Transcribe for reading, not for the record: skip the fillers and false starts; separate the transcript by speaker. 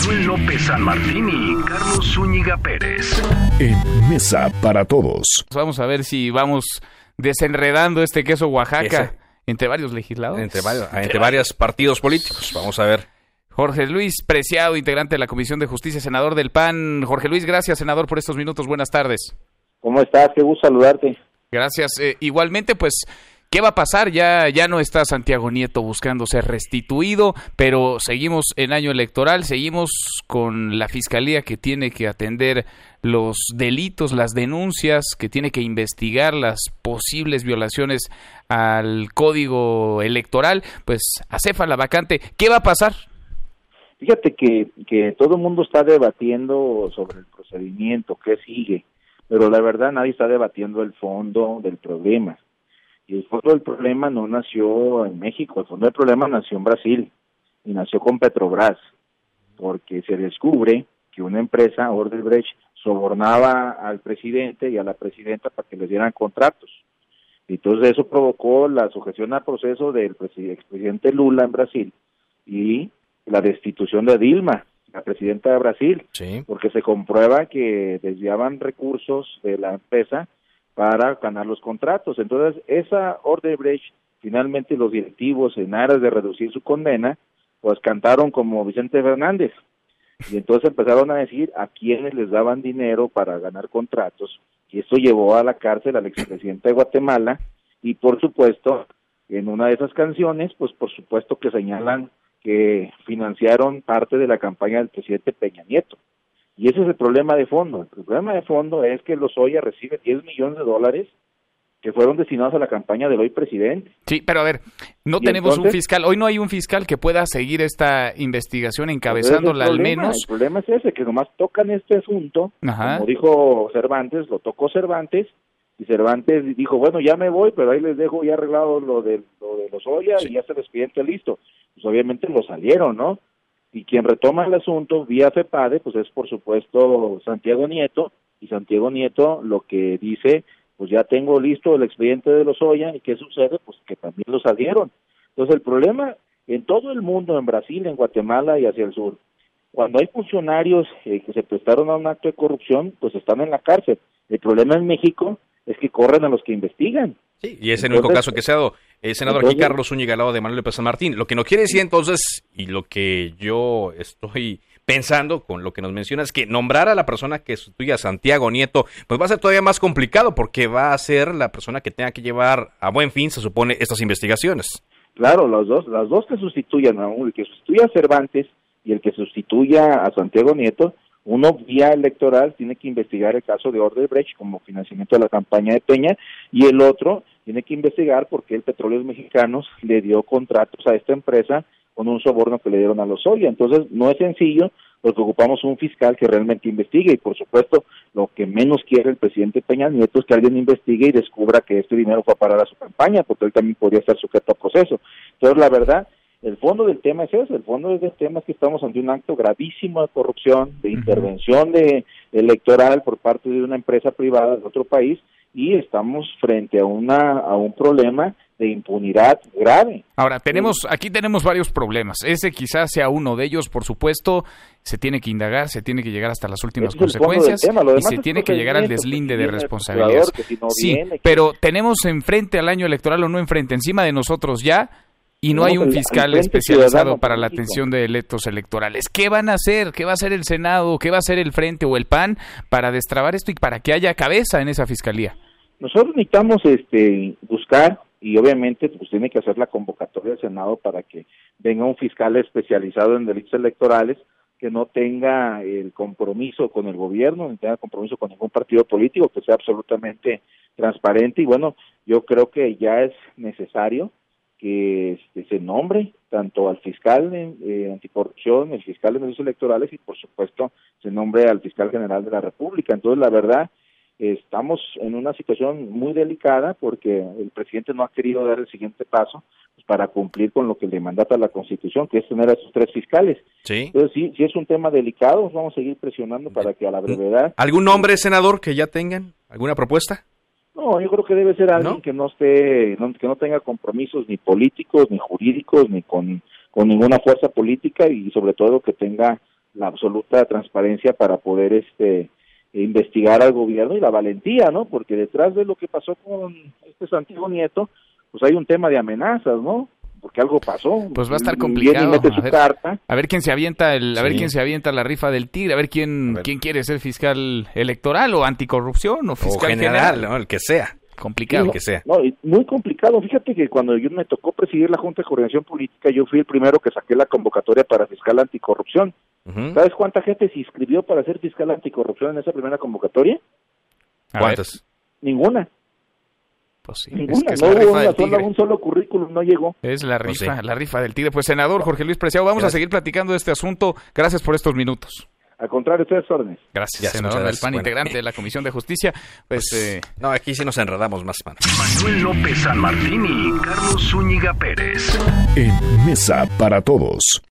Speaker 1: Manuel López San Martín y Carlos Zúñiga Pérez.
Speaker 2: En Mesa para Todos.
Speaker 3: Vamos a ver si vamos desenredando este queso Oaxaca entre varios legisladores.
Speaker 4: Entre varios partidos políticos. Vamos a ver.
Speaker 3: Jorge Luis Preciado, integrante de la Comisión de Justicia, senador del PAN. Jorge Luis, gracias, senador, por estos minutos. Buenas tardes.
Speaker 5: ¿Cómo estás? Qué gusto saludarte.
Speaker 3: Gracias. Igualmente, pues, ¿qué va a pasar? Ya no está Santiago Nieto buscando ser restituido, pero seguimos en año electoral, seguimos con la Fiscalía que tiene que atender los delitos, las denuncias, que tiene que investigar las posibles violaciones al Código Electoral. Pues, acéfala vacante. ¿Qué va a pasar?
Speaker 5: Fíjate que todo el mundo está debatiendo sobre el procedimiento, qué sigue, pero la verdad nadie está debatiendo el fondo del problema. Y el fondo del problema no nació en México, el fondo del problema nació en Brasil y nació con Petrobras, porque se descubre que una empresa, Odebrecht, sobornaba al presidente y a la presidenta para que les dieran contratos. Y entonces eso provocó la sujeción al proceso del expresidente Lula en Brasil y la destitución de Dilma, la presidenta de Brasil,
Speaker 4: sí,
Speaker 5: porque se comprueba que desviaban recursos de la empresa para ganar los contratos. Entonces, esa Odebrecht, finalmente los directivos, en aras de reducir su condena, pues cantaron como Vicente Fernández, y entonces empezaron a decir a quiénes les daban dinero para ganar contratos, y esto llevó a la cárcel al expresidente de Guatemala, y por supuesto, en una de esas canciones, pues por supuesto que señalan que financiaron parte de la campaña del presidente Peña Nieto. Y ese es el problema de fondo. El problema de fondo es que Lozoya recibe $10 millones que fueron destinados a la campaña del hoy presidente.
Speaker 3: Sí, pero a ver, no tenemos un fiscal, hoy no hay un fiscal que pueda seguir esta investigación encabezándola al menos.
Speaker 5: El problema es ese, que nomás tocan este asunto, como dijo Cervantes, lo tocó Cervantes, y Cervantes dijo, bueno, ya me voy, pero ahí les dejo ya arreglado lo de Lozoya, y ya está el expediente listo. Pues obviamente lo salieron, ¿no? Y quien retoma el asunto vía FEPADE, pues es por supuesto Santiago Nieto, y Santiago Nieto lo que dice, pues ya tengo listo el expediente de Lozoya, ¿y qué sucede? Pues que también lo salieron. Entonces el problema en todo el mundo, en Brasil, en Guatemala y hacia el sur, cuando hay funcionarios que se prestaron a un acto de corrupción, pues están en la cárcel. El problema en México es que corren a los que investigan.
Speaker 4: Sí, y es el único caso que se ha dado. Senador, aquí Carlos Zúñiga, al lado de Manuel López San Martín. Lo que no quiere decir entonces, y lo que yo estoy pensando con lo que nos menciona, es que nombrar a la persona que sustituya a Santiago Nieto, pues va a ser todavía más complicado, porque va a ser la persona que tenga que llevar a buen fin, se supone, estas investigaciones.
Speaker 5: Claro, las dos que sustituyan, el que sustituya a Cervantes y el que sustituya a Santiago Nieto, uno vía electoral tiene que investigar el caso de Odebrecht como financiamiento de la campaña de Peña, y el otro tiene que investigar por qué el Petróleos Mexicanos le dio contratos a esta empresa con un soborno que le dieron a Lozoya. Entonces no es sencillo, porque ocupamos un fiscal que realmente investigue, y por supuesto lo que menos quiere el presidente Peña Nieto es que alguien investigue y descubra que este dinero fue a parar a su campaña, porque él también podría estar sujeto a proceso. Entonces la verdad, el fondo del tema es ese, el fondo del tema es que estamos ante un acto gravísimo de corrupción, de intervención electoral por parte de una empresa privada de otro país, y estamos frente a un problema de impunidad grave.
Speaker 3: Ahora, aquí tenemos varios problemas. Ese quizás sea uno de ellos, por supuesto. Se tiene que indagar, se tiene que llegar hasta las últimas consecuencias, y se tiene que llegar al deslinde de responsabilidades. Sí, pero tenemos enfrente al año electoral, o no enfrente, encima de nosotros ya, y no hay un fiscal especializado para la atención de delitos electorales. ¿Qué van a hacer? ¿Qué va a hacer el Senado? ¿Qué va a hacer el Frente o el PAN para destrabar esto y para que haya cabeza en esa fiscalía?
Speaker 5: Nosotros necesitamos buscar, y obviamente pues tiene que hacer la convocatoria del Senado para que venga un fiscal especializado en delitos electorales, que no tenga el compromiso con el gobierno, ni tenga compromiso con ningún partido político, que sea absolutamente transparente. Y bueno, yo creo que ya es necesario que se nombre tanto al fiscal anticorrupción, el fiscal de delitos electorales, y por supuesto se nombre al fiscal general de la República. Entonces la verdad, estamos en una situación muy delicada, porque el presidente no ha querido dar el siguiente paso pues, para cumplir con lo que le mandata la Constitución, que es tener a esos 3 fiscales.
Speaker 4: Sí.
Speaker 5: Entonces sí es un tema delicado, vamos a seguir presionando para que a la brevedad...
Speaker 4: ¿Algún nombre, senador, que ya tengan? ¿Alguna propuesta?
Speaker 5: No, yo creo que debe ser alguien que no tenga compromisos ni políticos, ni jurídicos, ni con ninguna fuerza política, y sobre todo que tenga la absoluta transparencia para poder investigar al gobierno y la valentía, ¿no? Porque detrás de lo que pasó con Santiago Nieto, pues hay un tema de amenazas, ¿no? Porque algo pasó.
Speaker 3: Pues va a estar complicado. A ver quién se avienta a ver quién se avienta la rifa del tigre, a ver quién quiere ser fiscal electoral o anticorrupción o fiscal
Speaker 4: general, ¿no? El que sea.
Speaker 3: Complicado.
Speaker 4: El que sea.
Speaker 5: No, muy complicado. Fíjate que cuando yo me tocó presidir la Junta de Coordinación Política, yo fui el primero que saqué la convocatoria para fiscal anticorrupción. ¿Sabes cuánta gente se inscribió para ser fiscal anticorrupción en esa primera convocatoria?
Speaker 4: ¿Cuántas?
Speaker 5: Ninguna.
Speaker 3: Pues sí,
Speaker 5: ninguna,
Speaker 3: es
Speaker 5: no hubo un solo currículum, no llegó.
Speaker 3: Es la rifa del tigre. Pues senador Jorge Luis Preciado, vamos a seguir platicando de este asunto. Gracias por estos minutos.
Speaker 5: Al contrario, ustedes órdenes.
Speaker 3: Gracias, senador del PAN, integrante de la Comisión de Justicia.
Speaker 4: No, aquí sí nos enredamos más, man.
Speaker 1: Manuel López San Martín y Carlos Zúñiga Pérez.
Speaker 2: En Mesa para Todos.